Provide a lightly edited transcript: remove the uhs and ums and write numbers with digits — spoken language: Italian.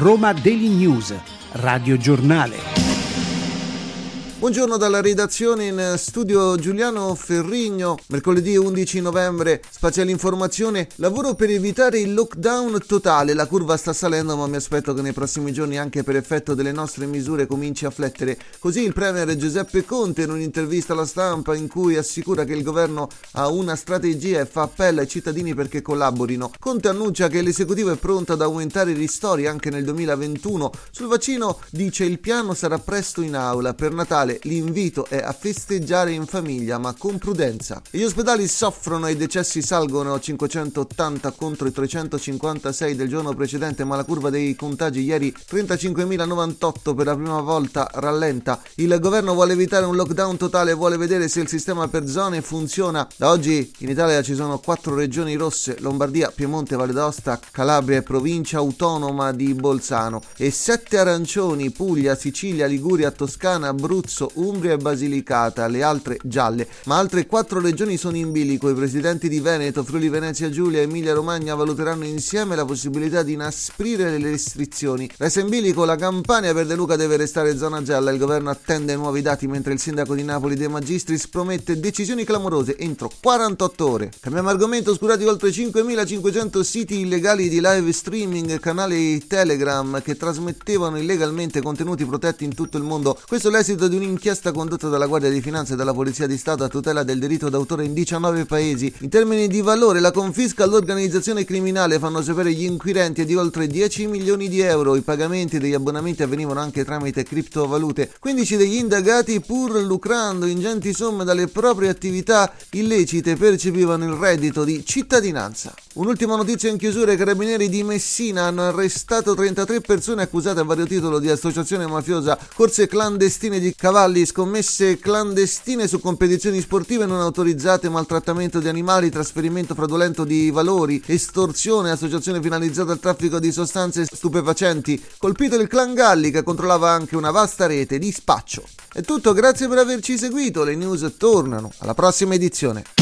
Roma Daily News, Radio Giornale. Buongiorno dalla redazione, in studio Giuliano Ferrigno. Mercoledì 11 novembre, spazio all'informazione, lavoro per evitare il lockdown totale. La curva sta salendo, ma mi aspetto che nei prossimi giorni, anche per effetto delle nostre misure, cominci a flettere. Così il premier Giuseppe Conte, in un'intervista alla stampa in cui assicura che il governo ha una strategia e fa appello ai cittadini perché collaborino. Conte annuncia che l'esecutivo è pronto ad aumentare i ristori anche nel 2021. Sul vaccino dice: il piano sarà presto in aula. Per Natale l'invito è a festeggiare in famiglia, ma con prudenza. Gli ospedali soffrono e i decessi salgono a 580 contro i 356 del giorno precedente, ma la curva dei contagi ieri 35.098 per la prima volta rallenta. Il governo vuole evitare un lockdown totale, vuole vedere se il sistema per zone funziona. Da oggi in Italia ci sono 4 regioni rosse: Lombardia, Piemonte, Valle d'Aosta, Calabria e provincia autonoma di Bolzano, e 7 arancioni: Puglia, Sicilia, Liguria, Toscana, Abruzzo, Umbria e Basilicata, le altre gialle. Ma altre 4 regioni sono in bilico. I presidenti di Veneto, Friuli Venezia Giulia e Emilia Romagna valuteranno insieme la possibilità di inasprire le restrizioni. Resta in bilico la Campania. Per De Luca deve restare zona gialla. Il governo attende nuovi dati, mentre il sindaco di Napoli De Magistris promette decisioni clamorose entro 48 ore. Cambiamo argomento. Oscurati oltre 5.500 siti illegali di live streaming, canali Telegram che trasmettevano illegalmente contenuti protetti in tutto il mondo. Questo è l'esito di un'inchiesta condotta dalla Guardia di Finanza e dalla Polizia di Stato a tutela del diritto d'autore in 19 paesi. In termini di valore, la confisca all'organizzazione criminale, fanno sapere gli inquirenti, è di oltre 10 milioni di euro. I pagamenti degli abbonamenti avvenivano anche tramite criptovalute. 15 degli indagati, pur lucrando ingenti somme dalle proprie attività illecite, percepivano il reddito di cittadinanza. Un'ultima notizia in chiusura: i carabinieri di Messina hanno arrestato 33 persone accusate a vario titolo di associazione mafiosa, corse clandestine di cavalli, scommesse clandestine su competizioni sportive non autorizzate, maltrattamento di animali, trasferimento fraudolento di valori, estorsione, associazione finalizzata al traffico di sostanze stupefacenti. Colpito il clan Galli, che controllava anche una vasta rete di spaccio. È tutto, grazie per averci seguito. Le news tornano alla prossima edizione.